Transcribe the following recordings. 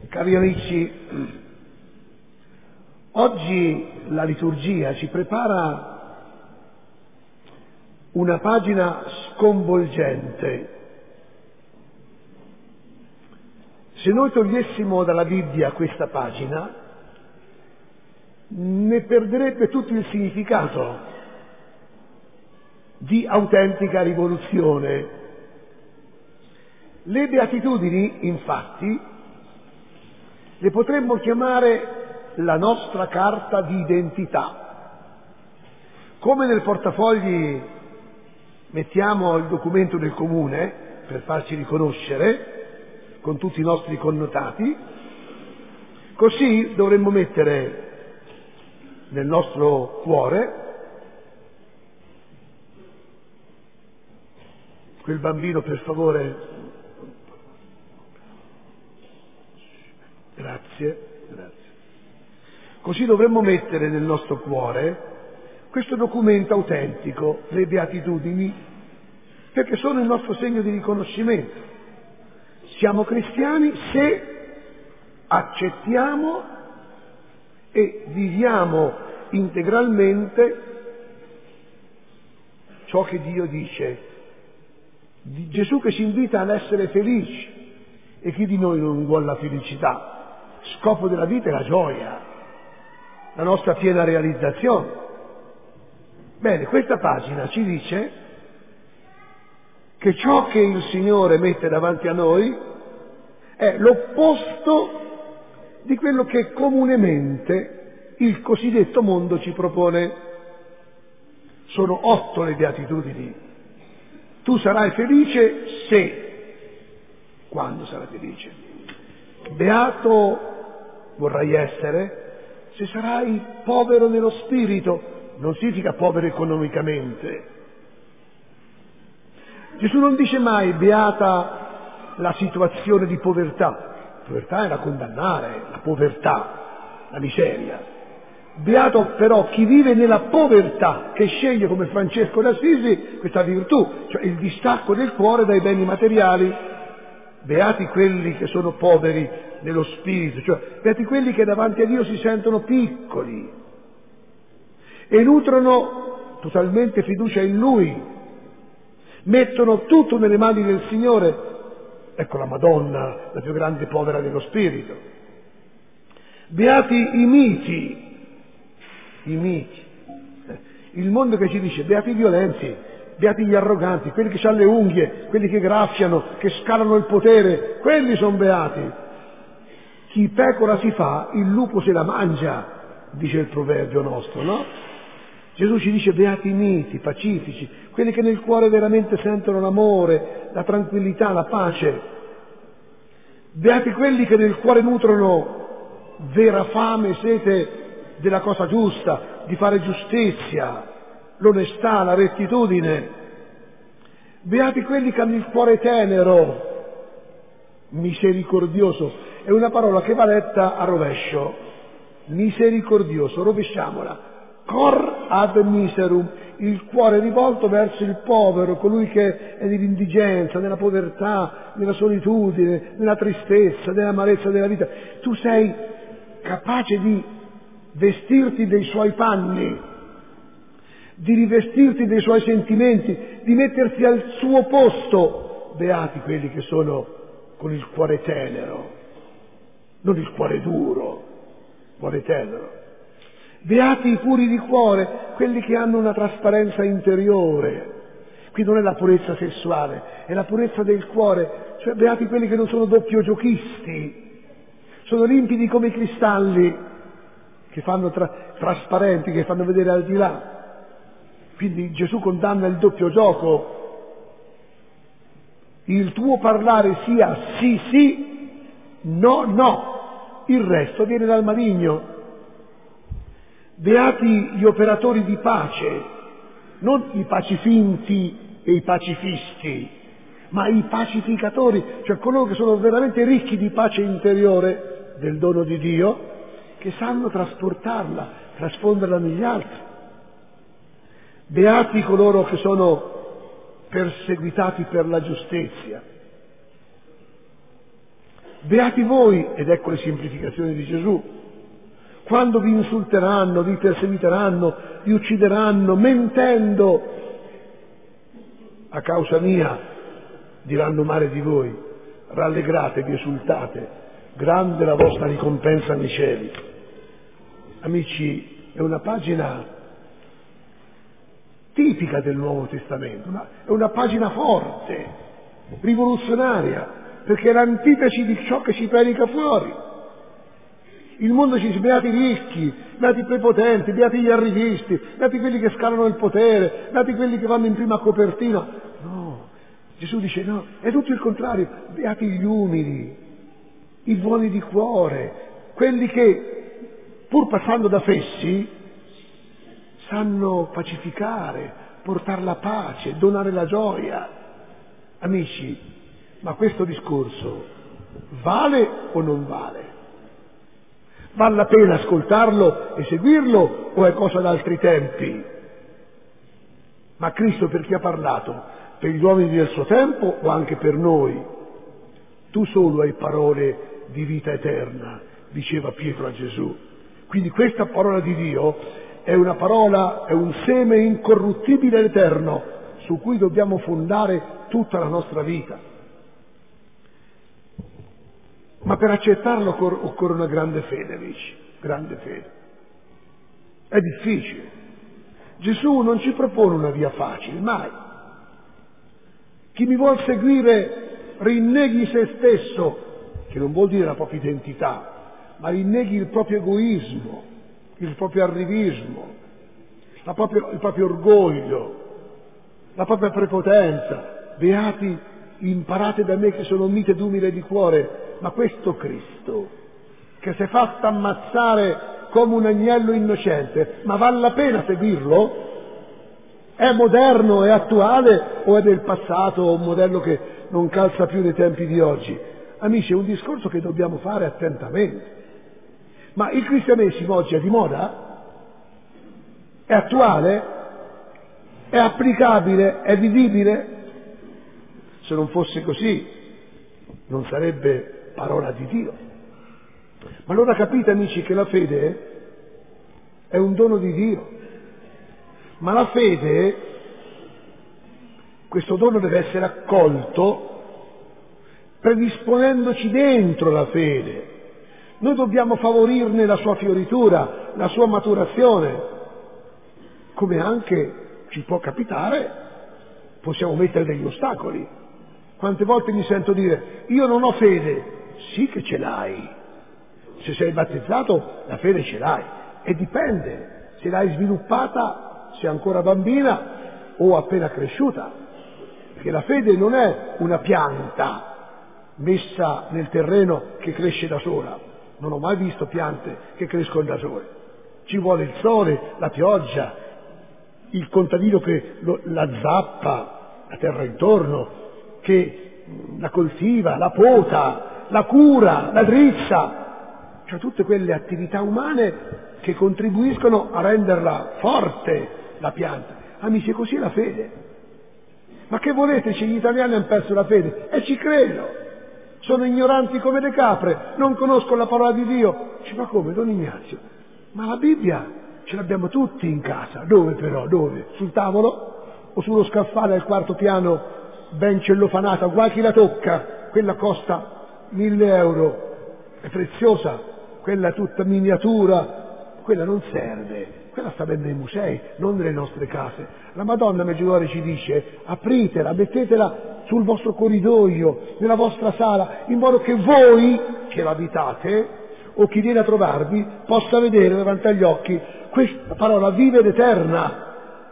Cari amici, oggi la liturgia ci prepara una pagina sconvolgente. Se noi togliessimo dalla Bibbia questa pagina, ne perderebbe tutto il significato di autentica rivoluzione. Le beatitudini, infatti, le potremmo chiamare la nostra carta di identità. Come nel portafogli mettiamo il documento del comune per farci riconoscere con tutti i nostri connotati, così dovremmo mettere nel nostro cuore quel bambino, per favore. Grazie. Così dovremmo mettere nel nostro cuore questo documento autentico, le beatitudini, perché sono il nostro segno di riconoscimento. Siamo cristiani se accettiamo e viviamo integralmente ciò che Dio dice. Gesù che ci invita ad essere felici, e chi di noi non vuole la felicità? Scopo della vita è la gioia, la nostra piena realizzazione. Bene, questa pagina ci dice che ciò che il Signore mette davanti a noi è l'opposto di quello che comunemente il cosiddetto mondo ci propone. Sono 8 le beatitudini. Tu sarai felice se... Quando sarai felice? Beato vorrai essere se sarai povero nello spirito. Non significa povero economicamente. Gesù non dice mai beata la situazione di povertà. La povertà è da condannare, la povertà, la miseria. Beato però chi vive nella povertà, che sceglie come Francesco d'Assisi questa virtù, cioè il distacco del cuore dai beni materiali. Beati quelli che sono poveri nello spirito, cioè beati quelli che davanti a Dio si sentono piccoli e nutrono totalmente fiducia in Lui, mettono tutto nelle mani del Signore. Ecco la Madonna, la più grande povera dello spirito. Beati i miti, il mondo che ci dice beati i violenti, beati gli arroganti, quelli che hanno le unghie, quelli che graffiano, che scalano il potere, quelli sono beati. Chi pecora si fa, il lupo se la mangia, dice il proverbio nostro, no? Gesù ci dice beati i miti, pacifici, quelli che nel cuore veramente sentono l'amore, la tranquillità, la pace. Beati quelli che nel cuore nutrono vera fame e sete della cosa giusta, di fare giustizia, l'onestà, la rettitudine. Beati quelli che hanno il cuore tenero, misericordioso. È una parola che va letta a rovescio. Misericordioso, rovesciamola. Cor ad miserum, il cuore rivolto verso il povero, colui che è nell'indigenza, nella povertà, nella solitudine, nella tristezza, nell'amarezza della vita. Tu sei capace di vestirti dei suoi panni, di rivestirti dei suoi sentimenti, di metterti al suo posto. Beati quelli che sono con il cuore tenero, non il cuore duro, cuore tenero. Beati i puri di cuore, quelli che hanno una trasparenza interiore. Qui non è la purezza sessuale, è la purezza del cuore. Cioè beati quelli che non sono doppio giochisti, sono limpidi come i cristalli, che fanno trasparenti, che fanno vedere al di là. Quindi Gesù condanna il doppio gioco. Il tuo parlare sia sì sì, no no, il resto viene dal maligno. Beati gli operatori di pace, non i pacifinti e i pacifisti, ma i pacificatori, cioè coloro che sono veramente ricchi di pace interiore del dono di Dio, che sanno trasportarla, trasfonderla negli altri. Beati coloro che sono perseguitati per la giustizia. Beati voi, ed ecco le semplificazioni di Gesù, quando vi insulteranno, vi perseguiteranno, vi uccideranno, mentendo a causa mia, diranno male di voi, rallegratevi, esultate, grande la vostra ricompensa nei cieli. Amici, è una pagina tipica del Nuovo Testamento, è una pagina forte, rivoluzionaria, perché è l'antitesi di ciò che si predica fuori. Il mondo ci dice beati i ricchi, beati i prepotenti, beati gli arrivisti, beati quelli che scalano il potere, beati quelli che vanno in prima copertina. No, Gesù dice no, è tutto il contrario, beati gli umili, i buoni di cuore, quelli che pur passando da fessi sanno pacificare, portare la pace, donare la gioia. Amici, ma questo discorso vale o non vale? Vale la pena ascoltarlo e seguirlo o è cosa d'altri tempi? Ma Cristo per chi ha parlato? Per gli uomini del suo tempo o anche per noi? Tu solo hai parole di vita eterna, diceva Pietro a Gesù. Quindi questa parola di Dio è una parola, è un seme incorruttibile ed eterno su cui dobbiamo fondare tutta la nostra vita. Ma per accettarlo occorre una grande fede, amici, grande fede. È difficile. Gesù non ci propone una via facile, mai. Chi mi vuol seguire rinneghi se stesso, che non vuol dire la propria identità, ma rinneghi il proprio egoismo, il proprio arrivismo, il proprio orgoglio, la propria prepotenza. Beati, imparate da me che sono mite ed umile di cuore. Ma questo Cristo, che si è fatto ammazzare come un agnello innocente, ma vale la pena seguirlo? È moderno, è attuale o è del passato, un modello che non calza più nei tempi di oggi? Amici, è un discorso che dobbiamo fare attentamente. Ma il cristianesimo oggi è di moda? È attuale? È applicabile? È vivibile? Se non fosse così, non sarebbe parola di Dio. Ma allora capite, amici, che la fede è un dono di Dio. Ma la fede, questo dono deve essere accolto predisponendoci dentro la fede. Noi dobbiamo favorirne la sua fioritura, la sua maturazione, come anche ci può capitare, possiamo mettere degli ostacoli. Quante volte mi sento dire, io non ho fede. Sì che ce l'hai. Se sei battezzato, la fede ce l'hai. E dipende se l'hai sviluppata, se è ancora bambina o appena cresciuta. Perché la fede non è una pianta messa nel terreno che cresce da sola. Non ho mai visto piante che crescono da sole. Ci vuole il sole, la pioggia, il contadino che la zappa, la terra intorno, che la coltiva, la pota, la cura, la drizza, cioè tutte quelle attività umane che contribuiscono a renderla forte la pianta. Amici, così è la fede. Ma che volete se gli italiani hanno perso la fede? E ci credo, sono ignoranti come le capre, non conoscono la parola di Dio. Dice, ma come, Don Ignazio? Ma la Bibbia ce l'abbiamo tutti in casa. Dove però? Dove? Sul tavolo? O sullo scaffale al quarto piano ben cellofanata, guai chi la tocca? Quella costa 1.000 euro, è preziosa, quella tutta miniatura, quella non serve, quella sta bene nei musei, non nelle nostre case. La Madonna Medjugorje ci dice, apritela, mettetela sul vostro corridoio, nella vostra sala, in modo che voi che l'abitate o chi viene a trovarvi possa vedere davanti agli occhi questa parola viva ed eterna,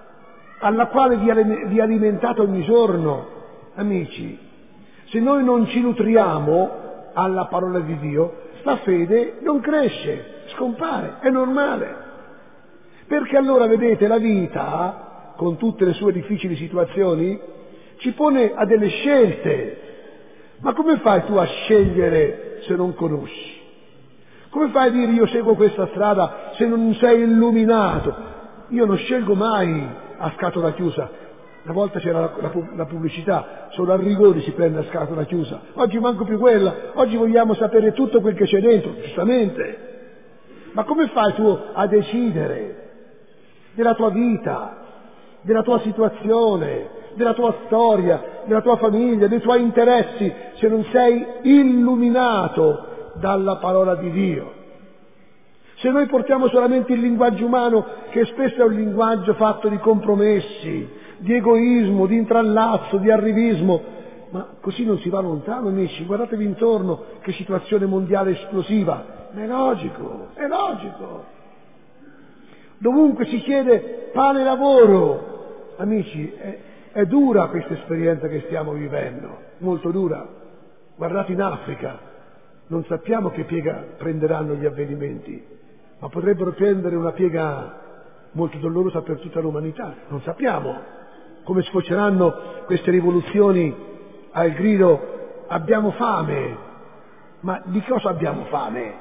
alla quale vi alimentate ogni giorno. Amici, se noi non ci nutriamo alla parola di Dio, sta fede non cresce, scompare, è normale. Perché allora, vedete, la vita, con tutte le sue difficili situazioni, ci pone a delle scelte. Ma come fai tu a scegliere se non conosci? Come fai a dire io seguo questa strada se non sei illuminato? Io non scelgo mai a scatola chiusa. Una volta c'era la pubblicità, solo a rigore si prende la scatola chiusa. Oggi manco più quella, oggi vogliamo sapere tutto quel che c'è dentro, giustamente. Ma come fai tu a decidere della tua vita, della tua situazione, della tua storia, della tua famiglia, dei tuoi interessi, se non sei illuminato dalla parola di Dio? Se noi portiamo solamente il linguaggio umano, che spesso è un linguaggio fatto di compromessi, di egoismo, di intrallazzo, di arrivismo, ma così non si va lontano, amici. Guardatevi intorno, che situazione mondiale esplosiva. Ma è logico, è logico. Dovunque si chiede pane e lavoro. Amici, è dura questa esperienza che stiamo vivendo, molto dura. Guardate in Africa, non sappiamo che piega prenderanno gli avvenimenti, ma potrebbero prendere una piega molto dolorosa per tutta l'umanità. Non sappiamo come sfoceranno queste rivoluzioni al grido abbiamo fame. Ma di cosa abbiamo fame?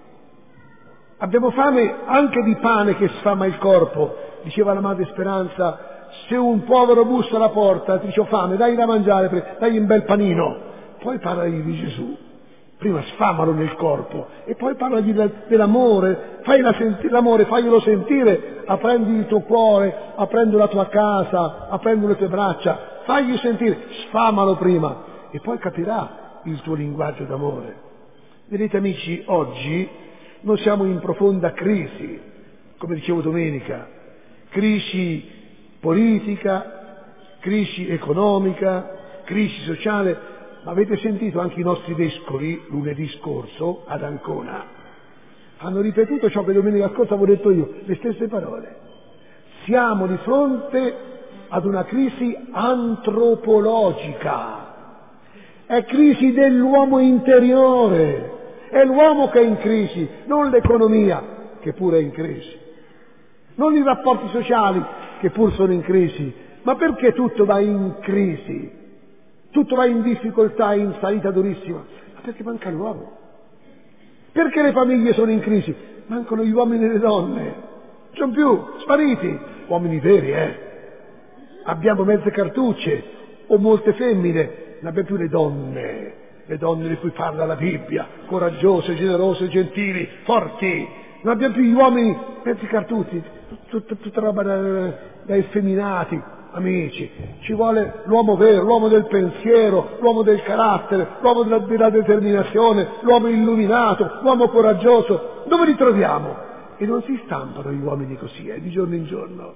Abbiamo fame anche di pane che sfama il corpo. Diceva la Madre Speranza, se un povero bussa alla porta ti dice ho fame, dai da mangiare, dai un bel panino. Poi parla di Gesù. Prima sfamalo nel corpo e poi parla dell'amore. L'amore faglielo sentire, aprendo il tuo cuore, aprendo la tua casa, aprendo le tue braccia, fagli sentire, sfamalo prima e poi capirà il tuo linguaggio d'amore. Vedete amici, oggi noi siamo in profonda crisi, come dicevo domenica, crisi politica, crisi economica, crisi sociale. Ma avete sentito anche i nostri vescovi lunedì scorso ad Ancona? Hanno ripetuto ciò che domenica scorsa avevo detto io, le stesse parole. Siamo di fronte ad una crisi antropologica. È crisi dell'uomo interiore. È l'uomo che è in crisi, non l'economia, che pure è in crisi. Non i rapporti sociali, che pur sono in crisi. Ma perché tutto va in crisi? Tutto va in difficoltà, in salita durissima. Ma perché manca l'uomo? Perché le famiglie sono in crisi? Mancano gli uomini e le donne. Non sono più, spariti. Uomini veri, Abbiamo mezze cartucce o molte femmine, non abbiamo più le donne di cui parla la Bibbia, coraggiose, generose, gentili, forti. Non abbiamo più gli uomini mezzi cartucci, tutta roba da effeminati. Amici, ci vuole l'uomo vero, l'uomo del pensiero, l'uomo del carattere, l'uomo della determinazione, l'uomo illuminato, l'uomo coraggioso. Dove li troviamo? E non si stampano gli uomini così, di giorno in giorno.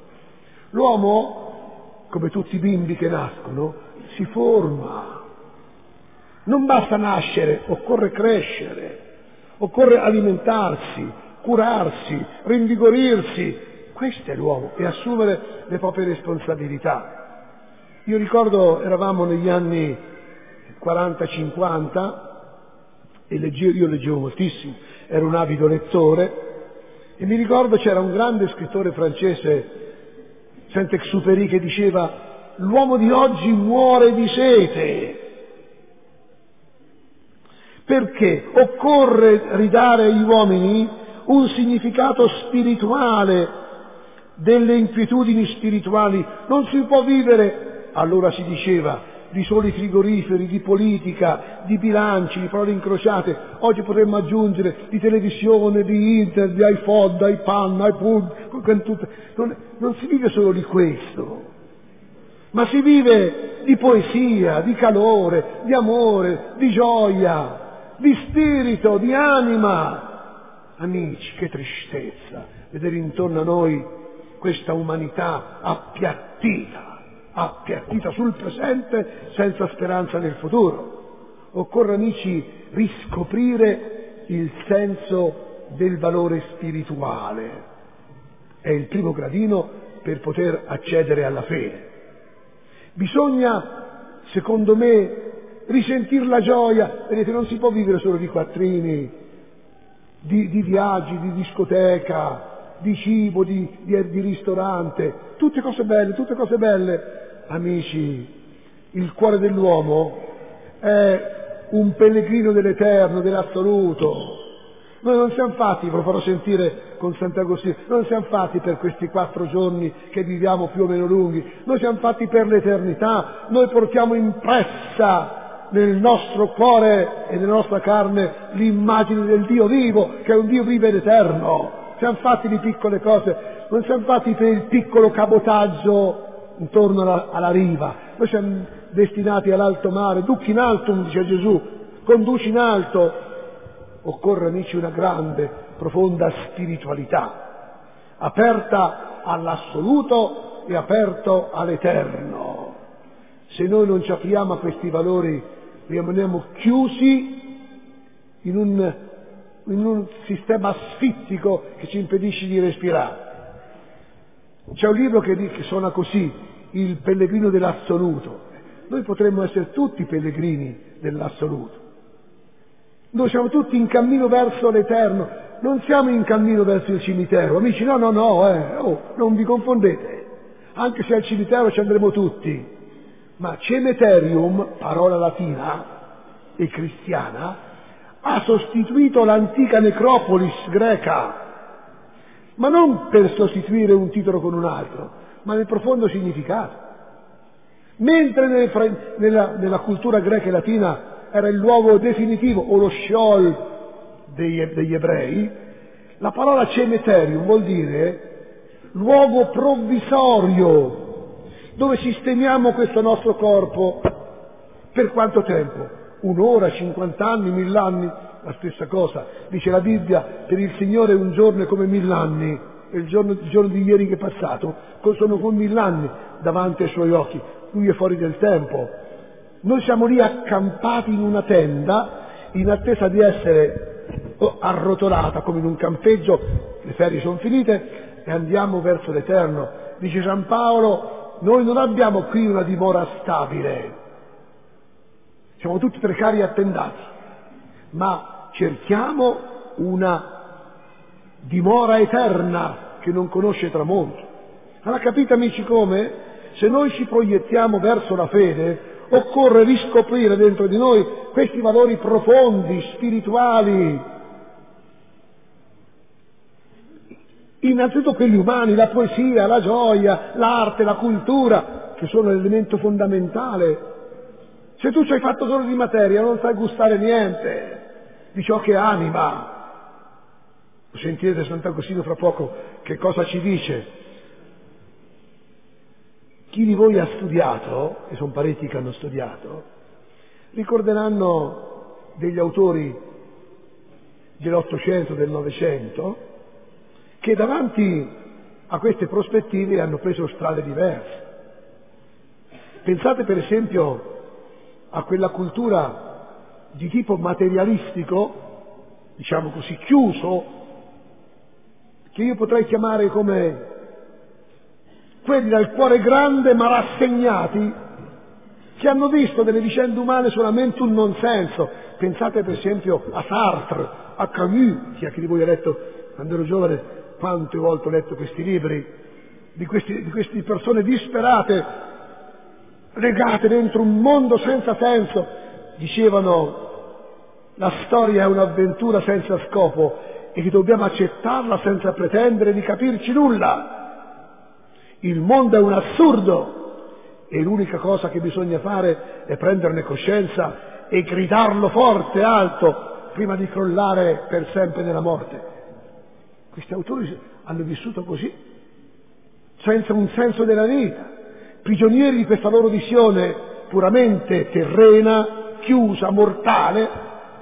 L'uomo, come tutti i bimbi che nascono, si forma. Non basta nascere, occorre crescere, occorre alimentarsi, curarsi, rinvigorirsi. Questo è l'uomo, e assumere le proprie responsabilità. Io ricordo, eravamo negli anni 40-50 e io leggevo moltissimo, ero un avido lettore e mi ricordo c'era un grande scrittore francese, Saint-Exupéry, che diceva l'uomo di oggi muore di sete. Perché occorre ridare agli uomini un significato spirituale, delle inquietudini spirituali. Non si può vivere, allora si diceva, di soli frigoriferi, di politica, di bilanci, di parole incrociate. Oggi potremmo aggiungere di televisione, di internet, di iPod, iPad, iPod, non si vive solo di questo, ma si vive di poesia, di calore, di amore, di gioia, di spirito, di anima. Amici, che tristezza vedere intorno a noi questa umanità appiattita sul presente senza speranza nel futuro. Occorre, amici, riscoprire il senso del valore spirituale. È il primo gradino per poter accedere alla fede. Bisogna, secondo me, risentire la gioia. Vedete, non si può vivere solo di quattrini, di viaggi, di discoteca, di cibo, di ristorante, tutte cose belle. Amici, il cuore dell'uomo è un pellegrino dell'eterno, dell'assoluto. Noi non siamo fatti, ve lo farò sentire con Sant'Agostino, non siamo fatti per questi 4 giorni che viviamo più o meno lunghi, noi siamo fatti per l'eternità, noi portiamo impressa nel nostro cuore e nella nostra carne l'immagine del Dio vivo, che è un Dio vivo ed eterno. Siamo fatti di piccole cose, non siamo fatti per il piccolo cabotaggio intorno alla riva, noi siamo destinati all'alto mare, duc in altum, dice Gesù, conduci in alto. Occorre, amici, una grande, profonda spiritualità, aperta all'assoluto e aperto all'eterno. Se noi non ci apriamo a questi valori, rimaniamo chiusi in un sistema asfittico che ci impedisce di respirare. C'è un libro che suona così, Il pellegrino dell'assoluto. Noi potremmo essere tutti pellegrini dell'assoluto. Noi siamo tutti in cammino verso l'eterno, non siamo in cammino verso il cimitero. Amici, no, non vi confondete. Anche se al cimitero ci andremo tutti. Ma cemeterium, parola latina e cristiana, ha sostituito l'antica necropolis greca, ma non per sostituire un titolo con un altro, ma nel profondo significato. Mentre nella cultura greca e latina era il luogo definitivo o lo sheol degli ebrei, la parola cemeterium vuol dire luogo provvisorio dove sistemiamo questo nostro corpo. Per quanto tempo? 1 ora, 50 anni, 1000 anni? La stessa cosa. Dice la Bibbia, per il Signore un giorno è come 1000 anni, e il giorno di ieri che è passato sono come 1000 anni davanti ai Suoi occhi. Lui è fuori del tempo. Noi siamo lì accampati in una tenda in attesa di essere arrotolata come in un campeggio, le ferie sono finite e andiamo verso l'eterno. Dice San Paolo, noi non abbiamo qui una dimora stabile, siamo tutti precari e attendati, ma cerchiamo una dimora eterna che non conosce tramonto. Allora capite, amici, come? Se noi ci proiettiamo verso la fede, occorre riscoprire dentro di noi questi valori profondi, spirituali, innanzitutto quelli umani, la poesia, la gioia, l'arte, la cultura, che sono l'elemento fondamentale. Se tu ci hai fatto solo di materia non sai gustare niente di ciò che anima. Sentirete Sant'Agostino fra poco che cosa ci dice. Chi di voi ha studiato, e sono parecchi che hanno studiato, ricorderanno degli autori dell'Ottocento, del Novecento, che davanti a queste prospettive hanno preso strade diverse. Pensate per esempio a quella cultura di tipo materialistico, diciamo così, chiuso, che io potrei chiamare come quelli dal cuore grande ma rassegnati, che hanno visto delle vicende umane solamente un non senso. Pensate per esempio a Sartre, a Camus, chi di voi ha letto quando ero giovane, quante volte ho letto questi libri, di queste persone disperate, legate dentro un mondo senza senso. Dicevano, la storia è un'avventura senza scopo e che dobbiamo accettarla senza pretendere di capirci nulla. Il mondo è un assurdo e l'unica cosa che bisogna fare è prenderne coscienza e gridarlo forte, alto, prima di crollare per sempre nella morte. Questi autori hanno vissuto così, senza un senso della vita, prigionieri di questa loro visione puramente terrena, chiusa, mortale.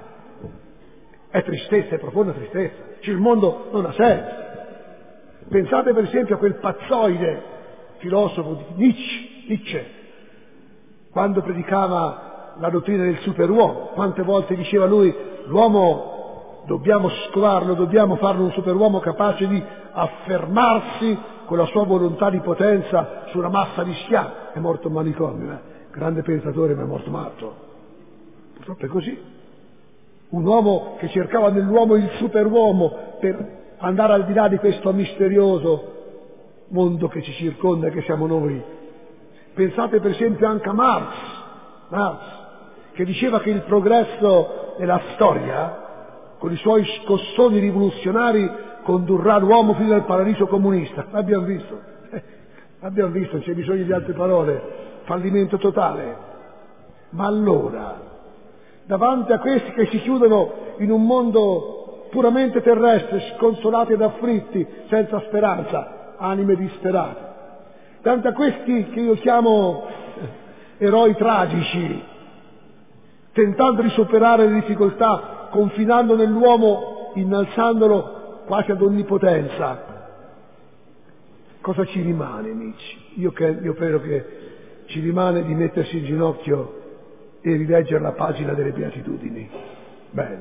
È tristezza, è profonda tristezza. Cioè, il mondo non ha senso. Pensate per esempio a quel pazzoide filosofo di Nietzsche, quando predicava la dottrina del superuomo. Quante volte diceva lui, l'uomo dobbiamo scovarlo, dobbiamo farlo un superuomo capace di affermarsi con la sua volontà di potenza su una massa di schiavi. È morto in manicomio, grande pensatore ma è morto matto. Purtroppo è così. Un uomo che cercava nell'uomo il superuomo per andare al di là di questo misterioso mondo che ci circonda e che siamo noi. Pensate per esempio anche a Marx, che diceva che il progresso della storia con i suoi scossoni rivoluzionari, condurrà l'uomo fino al paradiso comunista. L'abbiamo visto. Abbiamo visto, c'è bisogno di altre parole. Fallimento totale. Ma allora, davanti a questi che si chiudono in un mondo puramente terrestre, sconsolati ed afflitti, senza speranza, anime disperate, davanti a questi che io chiamo eroi tragici, tentando di superare le difficoltà, confinando nell'uomo, innalzandolo quasi ad onnipotenza, cosa ci rimane, amici? Io credo che ci rimane di mettersi in ginocchio e rileggere la pagina delle Beatitudini. Bene,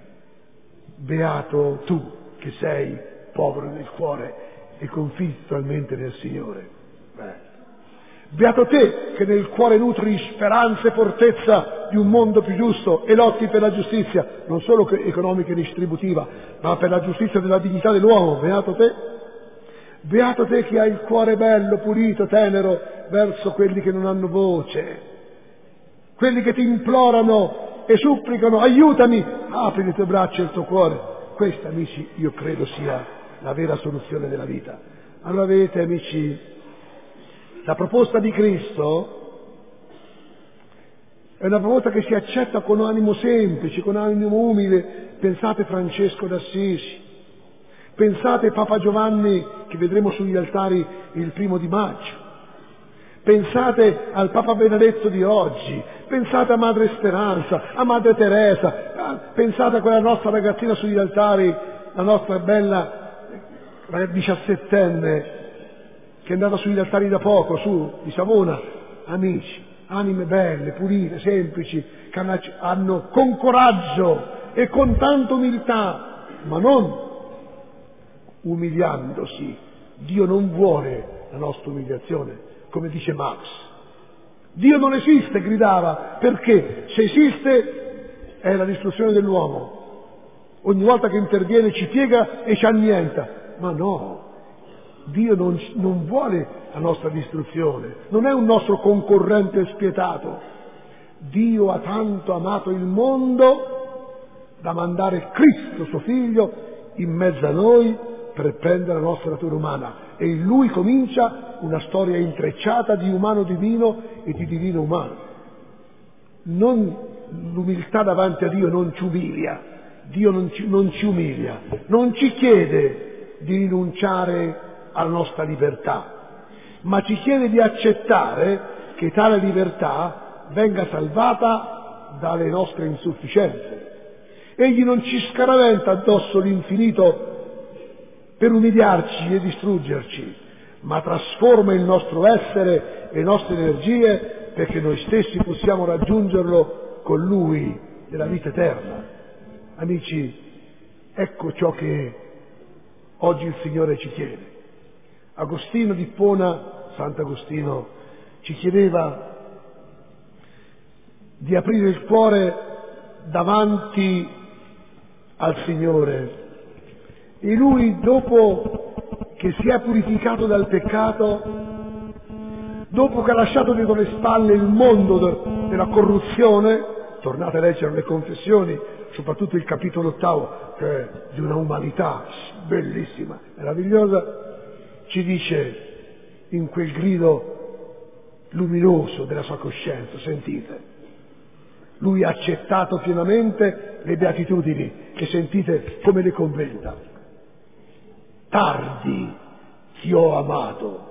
beato tu che sei povero nel cuore e confido totalmente nel Signore. Bene. Beato te che nel cuore nutri speranza e fortezza di un mondo più giusto e lotti per la giustizia, non solo economica e distributiva, ma per la giustizia della dignità dell'uomo. Beato te. Beato te che hai il cuore bello, pulito, tenero verso quelli che non hanno voce, quelli che ti implorano e supplicano, aiutami, apri le tue braccia e il tuo cuore. Questa, amici, io credo sia la vera soluzione della vita. Allora vedete, amici, la proposta di Cristo è una proposta che si accetta con animo semplice, con animo umile. Pensate Francesco d'Assisi, pensate Papa Giovanni che vedremo sugli altari il 1° maggio, pensate al Papa Benedetto di oggi, pensate a Madre Speranza, a Madre Teresa, pensate a quella nostra ragazzina sugli altari, la nostra bella 17enne che è andata sugli altari da poco, su di Savona. Amici, anime belle, pulite, semplici, che hanno con coraggio e con tanta umiltà, ma non umiliandosi. Dio non vuole la nostra umiliazione, come dice Marx. Dio non esiste, gridava, perché se esiste è la distruzione dell'uomo. Ogni volta che interviene ci piega e ci annienta. Ma no, Dio non vuole la nostra distruzione, non è un nostro concorrente spietato. Dio ha tanto amato il mondo da mandare Cristo, suo Figlio, in mezzo a noi per prendere la nostra natura umana. E in Lui comincia una storia intrecciata di umano divino e di divino umano. L'umiltà davanti a Dio non ci umilia, Dio non ci umilia, non ci chiede di rinunciare alla nostra libertà, ma ci chiede di accettare che tale libertà venga salvata dalle nostre insufficienze. Egli non ci scaraventa addosso l'infinito per umiliarci e distruggerci, ma trasforma il nostro essere e le nostre energie perché noi stessi possiamo raggiungerlo con Lui nella vita eterna. Amici, ecco ciò che oggi il Signore ci chiede. Agostino di Ippona, Sant'Agostino, ci chiedeva di aprire il cuore davanti al Signore. E lui, dopo che si è purificato dal peccato, dopo che ha lasciato dietro le spalle il mondo della corruzione, tornate a leggere le confessioni, soprattutto il capitolo 8, che è di una umanità bellissima, meravigliosa, ci dice in quel grido luminoso della sua coscienza, sentite, lui ha accettato pienamente le beatitudini, che sentite come le commenta. Tardi ti ho amato,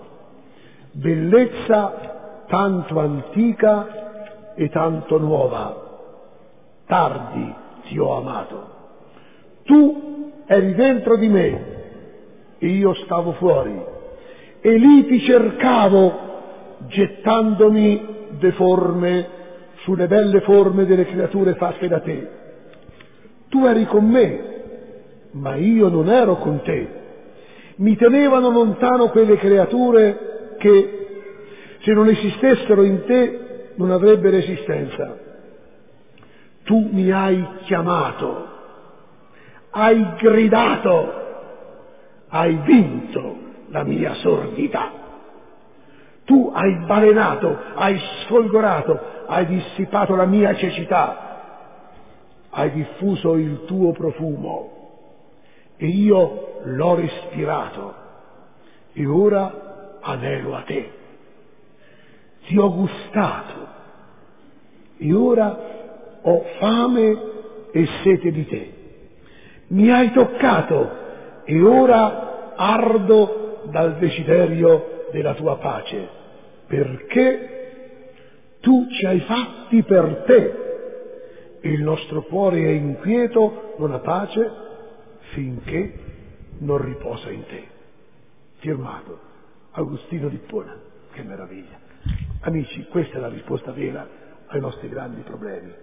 bellezza tanto antica e tanto nuova, tardi ti ho amato. Tu eri dentro di me e io stavo fuori, e lì ti cercavo gettandomi deforme sulle belle forme delle creature fatte da te. Tu eri con me, ma io non ero con te. Mi tenevano lontano quelle creature che, se non esistessero in te, non avrebbero esistenza. Tu mi hai chiamato, hai gridato, hai vinto la mia sordità. Tu hai balenato, hai sfolgorato, hai dissipato la mia cecità. hai diffuso il tuo profumo e io l'ho respirato e ora anelo a te. Ti ho gustato e ora ho fame e sete di te. Mi hai toccato e ora ardo dal desiderio della tua pace, perché tu ci hai fatti per te e il nostro cuore è inquieto, non ha pace, finché non riposa in te. Firmato Agostino d'Ippona. Che meraviglia. Amici, questa è la risposta vera ai nostri grandi problemi.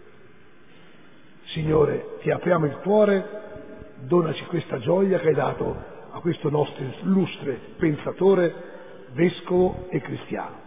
Signore, ti apriamo il cuore, donaci questa gioia che hai dato a questo nostro illustre pensatore, vescovo e cristiano.